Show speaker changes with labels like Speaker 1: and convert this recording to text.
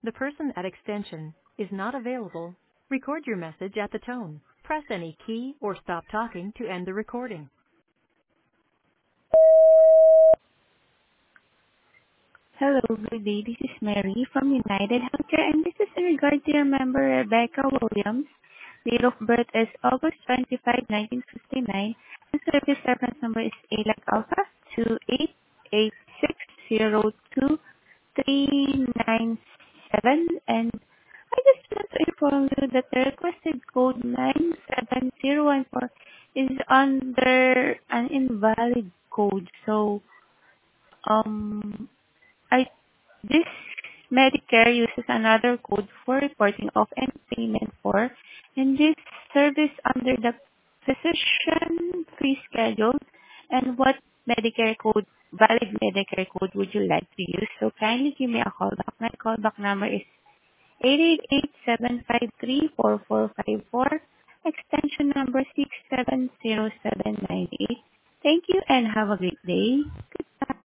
Speaker 1: The person at extension is not available. Record your message at the tone. Press any key or stop talking to end the recording.
Speaker 2: Hello, good day. This is Mary from United Healthcare, and this is in regard to your member, Rebecca Williams. Date of birth is August 25, 1959, and service reference number is ALAC Alpha 288602397. And I just want to inform you that the requested code 97014 is under an invalid code. So, I this Medicare uses another code for reporting of and payment for, and this service under the physician fee schedule. And what valid Medicare code would you like to use? So kindly give me a call back. My callback number is 888-753-4454, extension number 670798. Thank you and have a great day. Goodbye.